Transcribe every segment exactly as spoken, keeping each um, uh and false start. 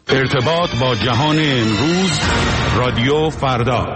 ارتباط با جهان امروز، رادیو فردا.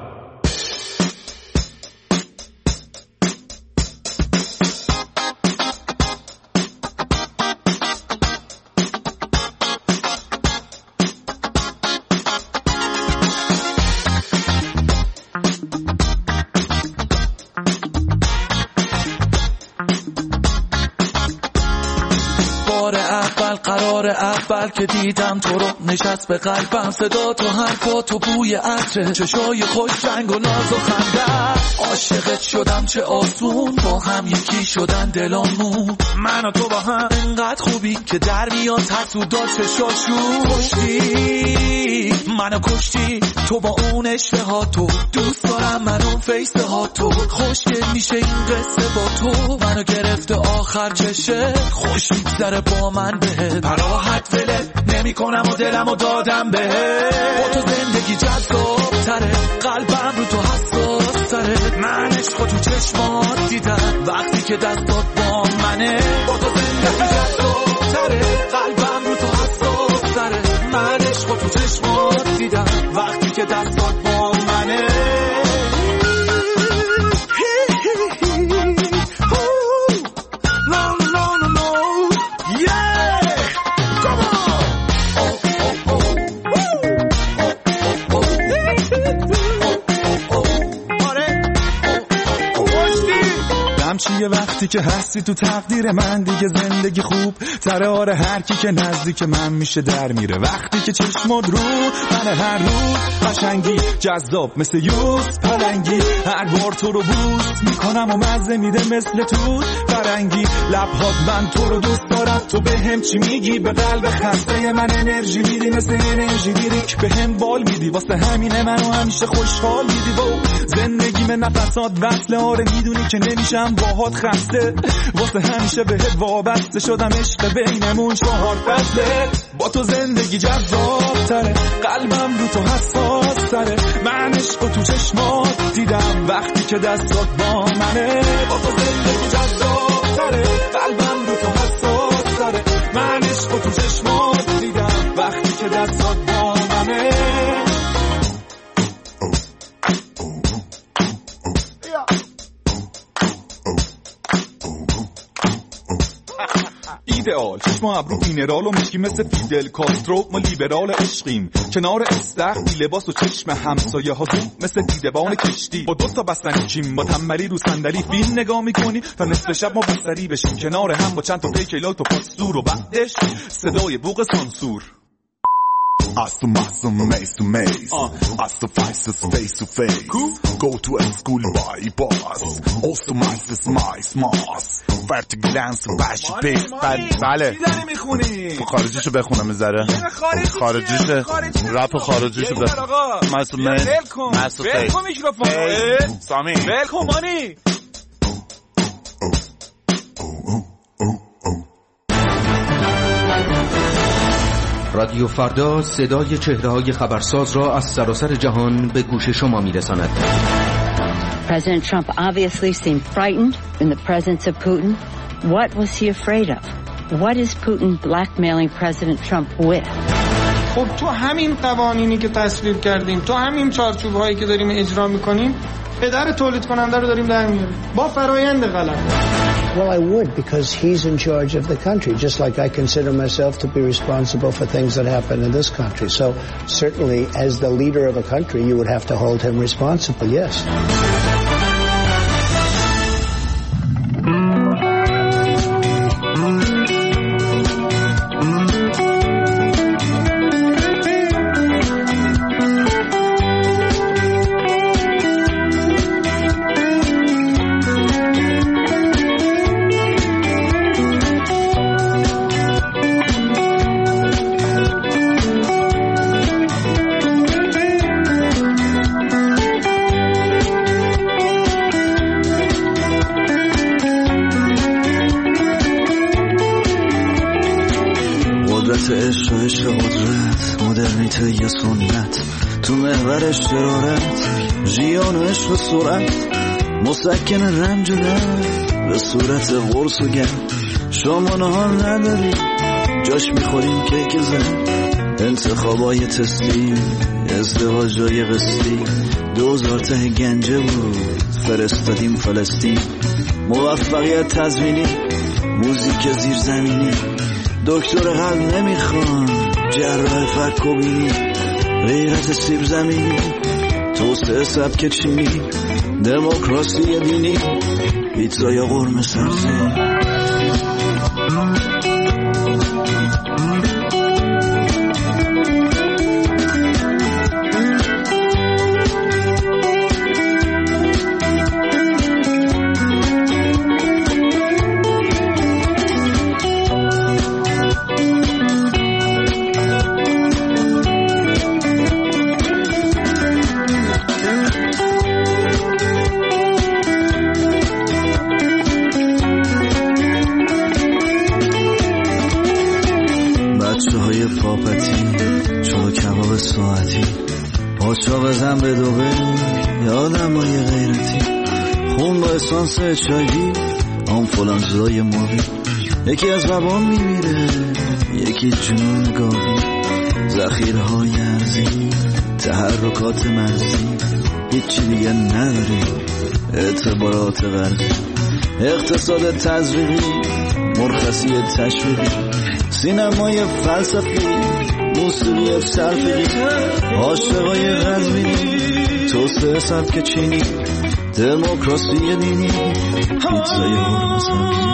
اول که دیدم تو رو نشست به قلبم صدا تو حرفا تو بوی عطر چشای خوش رنگ و ناز و خنده عاشقت شدم چه آسون با هم یکی شدن دلامون من و تو با هم انقدر خوبی که در میاد حسودا چشاشون کشتی منو کشتی تو با اون اشته ها تو دوست دارم من اون فیسته ها تو خوشگل میشه این قصه با تو منو گرفته آخر چشه خوش میگذره با من بهت پراحت ولت نمی کنم و دلم و دادم بهت با تو زندگی جذاب تره قلبم رو تو حساس تره من عشق تو چشمات دیدم وقتی که دستات با منه با تو زندگی جذاب تره قلبم رو تو حساس تره من عشق تو چشمات دیدم وقتی که دستات با منه چیه وقتی که هستی تو تقدیر من دیگه زندگی خوب تره آره هر کی که نزدیک من میشه در میره وقتی که چشمات رو من هر روز قشنگی جذاب مثل یوز پلنگی هر بار تو رو بوس میکنم و مزه میده مثل توت فرنگی لبهات من تو رو دوست دارم تو به هم چی میگی به قلب خسته من انرژی میدی مثل انرژی دیریک به هم بال میدی واسه همینه منو همیشه خوشحال میدی و زندگی من نفسات وصله آره میدونی که نمیشم باهات خسته واسه همیشه بهت وابسته شدم عشق بینمون چهار فصله با تو زندگی جذاب تره قلبم رو تو حساس تره من عشق تو چشمات دیدم وقتی که دستات با منه با تو زندگی جذاب تره قلبم رو تو حساس تره من عشق تو چشمات دیدم وقتی که دستات با منه ایدئال چشم ابرو مینرال و مشکی مثل فیدل کاسترو ما لیبرال عشقیم کنار استخر بی لباس و چشم همسایه ها زوم مثل دیدبان کشتی با دو تا بستنی کیم با تنبلی رو صندلی فیلم نگاه میکنی تا نصف شب ما بستری بشیم کنار هم با چند تا پیکلات و پاستور و بعدش صدای بوق سانسور As to muscle, maze to maze. Uh. As to faces, face to face. Cool. Go to a school by bus. Also mice, mice, mouse. Vertical glance, bash, pace. بله. چی داری میخونی؟ خارجیشو بخونم میذاره. خارجیشه. رپ خارجیشو بخونم. مسعود من. مسعود فیس. ول کن میکروفون. سامی. ول کن مانی. رادیو فردا صدای چهره‌های خبرساز را از سراسر جهان به گوش شما می‌رساند. President Trump obviously seemed frightened in the presence of Putin. What was he afraid of? What is Putin blackmailing President Trump with? خب تو همین قوانینی که تصویب کردیم، تو همین چارچوب‌هایی که داریم اجرا می‌کنیم، پدر تولید کننده رو داریم در میاریم با فرایند غلط. Well, I would because he's in charge of the country, just like I consider myself to be responsible for things that happen in this country. So certainly as the leader of a country, you would have to hold him responsible, yes. مسکن رنج و درد به صورت قرص و گرد شما نهار نداری جاش میخوریم کیک زن انتخابای تستی، ازدواجای قسطی، دوزار ته گنجه بود فرستادیم فلسطین. موفقیت تضمینی، موزیک زیرزمینی، دکتر قلب نمیخوان، جراح فک و بینی، غیرت سیب زمینی، توسعه سبک چینی، دموکراسی دینی، پیتزا یا قرمه سبزی. پاچا بزن به دوبه یادم های غیرتی، خون با اسانس چایوی آنفولانزای موی. یکی از وبا میمیره، یکی جنون گاوی، ذخیره های ارزی، تحرکات مرزی، هیچی دیگه نداری، اعتبارات غربی، اقتصاد تزریقی، مرخصی تشویقی، سینمای فلسفی، موسیقی سرفقی، عاشقای قزوینی، توسعه سبک چینی، دموکراسی دینی، پیتزای قرمه سبزی.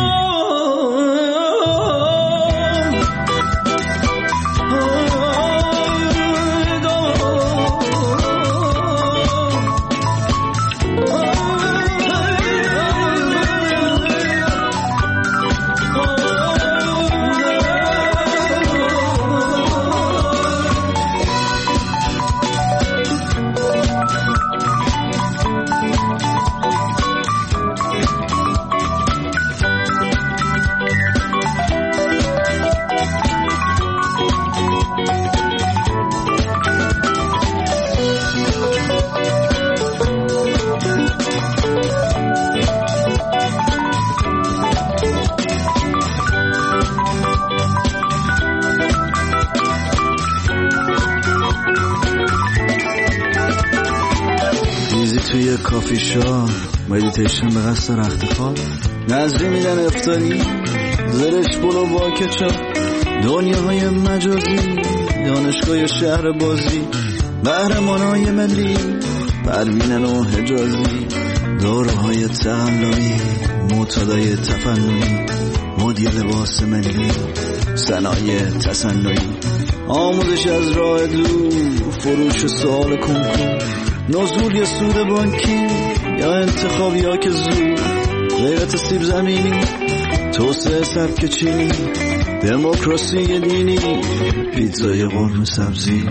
توی کافی شاپ مدیتیشن به قصد رخت خواب، نظری میدن افطاری، زرش بلو با کچاپ، دنیاهای مجازی، دانشگاه شهر بازی، قهرمانای ملی، پروینن و حجازی، داروهای تقلایی، معتادای تفننی، مدیر لباس ملی، صنایع تصنعی، آموزش از راه دور، فروش سوال کنکور، نزول یا سود بانکی یا انتخاب یا که زود، غیرت سیب زمینی، توسعه سبک چینی، دموکراسی دینی، پیتزای قرمه سبزی.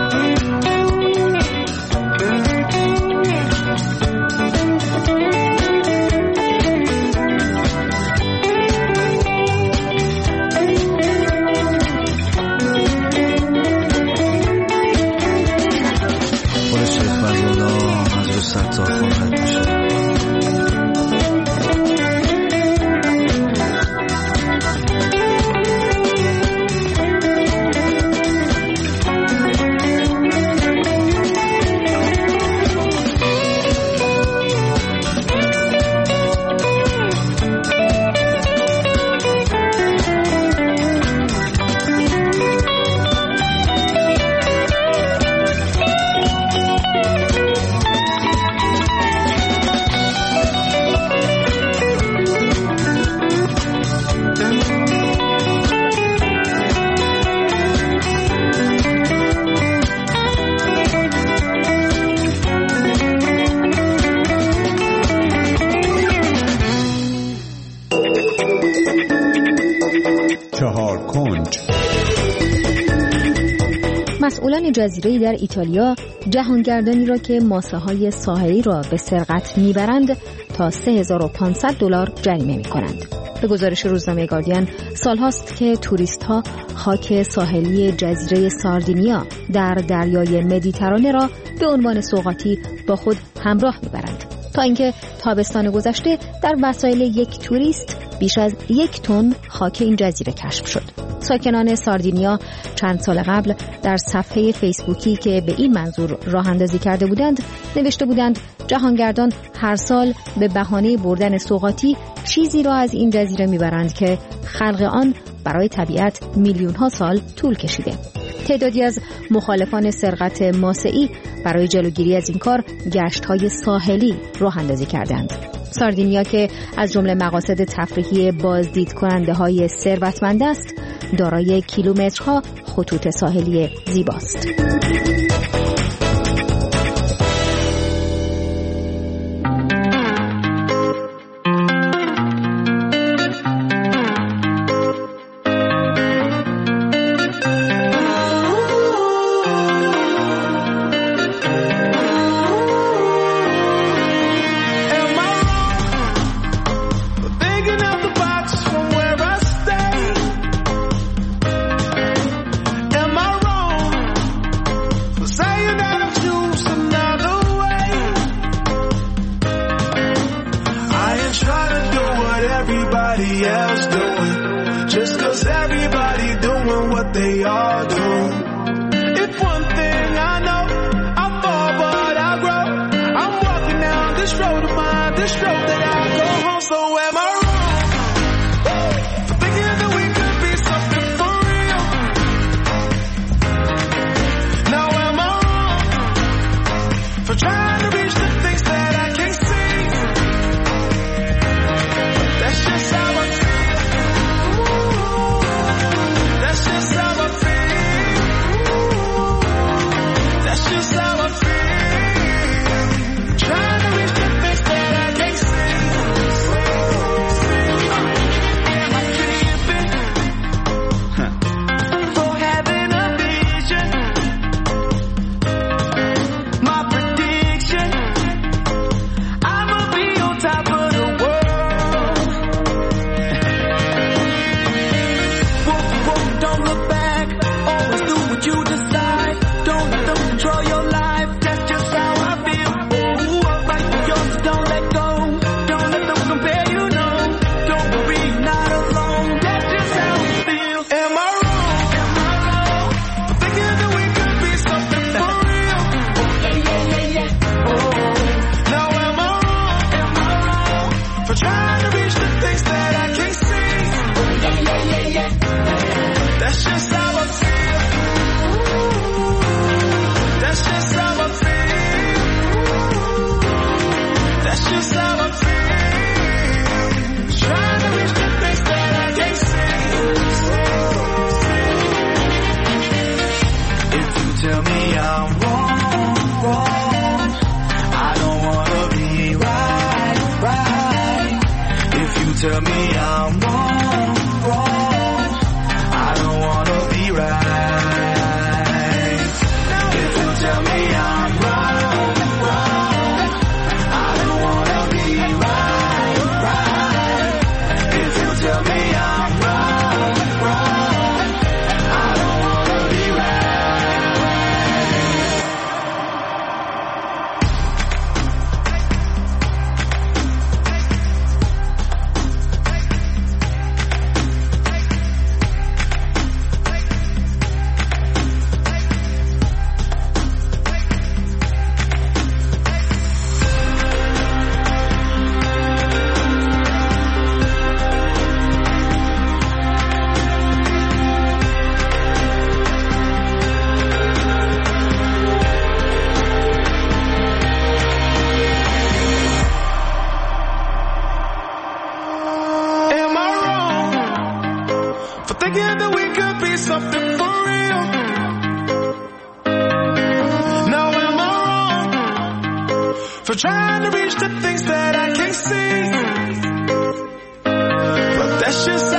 مسئولان جزیره‌ای در ایتالیا جهانگردانی را که ماسه‌های ساحلی را به سرقت میبرند تا سه هزار و پانصد دلار جریمه میکنند. به گزارش روزنامه گاردین، سالهاست که توریست‌ها خاک ساحلی جزیره ساردینیا در دریای مدیترانه را به عنوان سوغاتی با خود همراه میبرند تا اینکه تابستان گذشته در وسایل یک توریست بیش از یک تن خاک این جزیره کشف شد. ساکنان ساردینیا چند سال قبل در صفحه فیسبوکی که به این منظور راه اندازی کرده بودند نوشته بودند جهانگردان هر سال به بهانه بردن سوغاتی چیزی را از این جزیره میبرند که خلق آن برای طبیعت میلیون ها سال طول کشیده. تعدادی از مخالفان سرقت ماسه‌ای برای جلوگیری از این کار گشت‌های ساحلی راه اندازی کردند. ساردینیا که از جمله مقاصد تفریحی بازدید کننده های ثروتمند است، دارای کیلومترها خطوط ساحلی زیباست. Tell me I'm wrong, wrong. I don't wanna be right. If you tell me I'm wrong, wrong. I don't wanna be right, right. If you tell me I'm wrong, wrong. I don't wanna be thinking that we could be something for real. Now am I wrong for trying to reach the things that I can't see? But that's just